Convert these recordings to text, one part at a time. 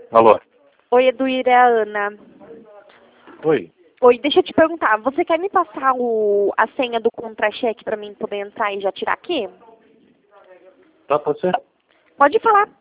Alô? Oi, Eduir, é a Ana. Oi. Oi, deixa eu te perguntar, você quer me passar a senha do contra-cheque para mim poder entrar e já tirar aqui? Tá, pode ser? Pode falar.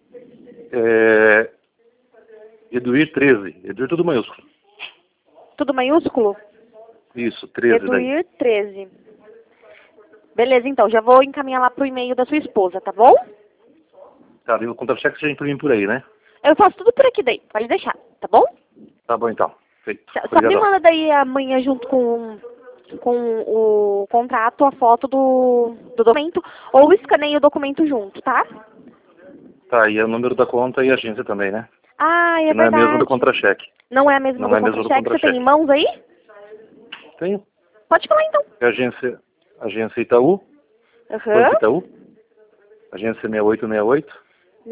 Eduir 13. Eduir tudo maiúsculo. Tudo maiúsculo? Isso, 13 daí. Eduir 13. Beleza, então, já vou encaminhar lá pro e-mail da sua esposa, tá bom? Tá, e o contra-cheque você já imprimiu por aí, né? Eu faço tudo por aqui daí, pode deixar, tá bom? Tá bom então. Feito. Só me Obrigadão. manda daí amanhã junto com o contrato, a foto do documento, ou escaneie o documento junto, tá? Tá, e é o número da conta e a agência também, né? Ah, é Que não é a mesma do verdade. contra-cheque. Não é a mesma Não do é a mesma do contra-cheque? Você tem em contra-cheque. mãos aí? Tenho. Pode falar então. É a agência Itaú, Banco Aham. Itaú, agência 6868,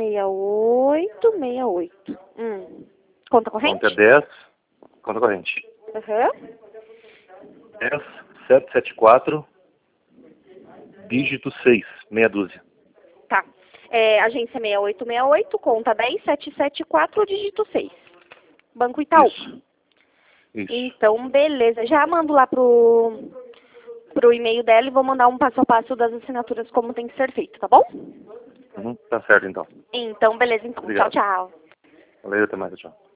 6868. Conta corrente? conta é 10, conta corrente. Aham. 10774, dígito 6, meia dúzia. Tá. Agência 6868, conta 10774, dígito 6. Banco Itaú. Isso. Isso. Então, beleza. Já mando lá pro e-mail dela e vou mandar um passo a passo das assinaturas como tem que ser feito, tá bom? Tá certo então. Então, beleza. Então, Obrigado. tchau, tchau. Valeu, até mais, tchau.